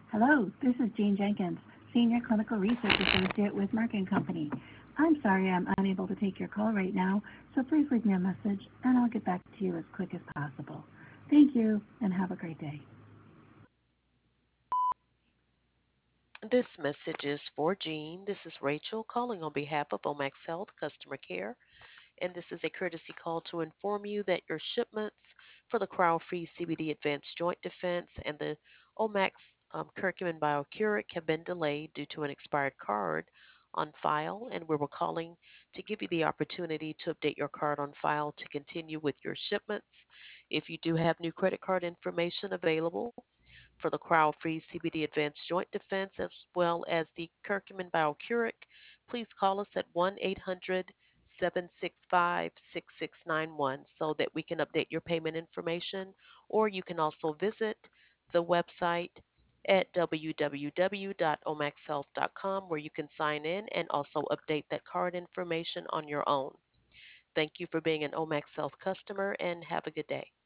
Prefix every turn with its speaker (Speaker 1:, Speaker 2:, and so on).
Speaker 1: Hello, this is Jean Jenkins, Senior Clinical Research Associate with Merck & Company. I'm sorry I'm unable to take your call right now, so please leave me a message and I'll get back to you as quick as possible. Thank you and have a great day.
Speaker 2: This message is for Jean. This is Rachel calling on behalf of Omax Health Customer Care, and this is a courtesy call to inform you that your shipments for the cryo-free CBD Advanced Joint Defense and the Omax Curcumin Biocuric have been delayed due to an expired card on file, and we were calling to give you the opportunity to update your card on file to continue with your shipments. If you do have new credit card information available for the cryo-free CBD Advanced Joint Defense as well as the Curcumin Biocuric, please call us at 1-800-765-6691 so that we can update your payment information, or you can also visit the website at www.omaxhealth.com where you can sign in and also update that card information on your own. Thank you for being an Omax Health customer and have a good day.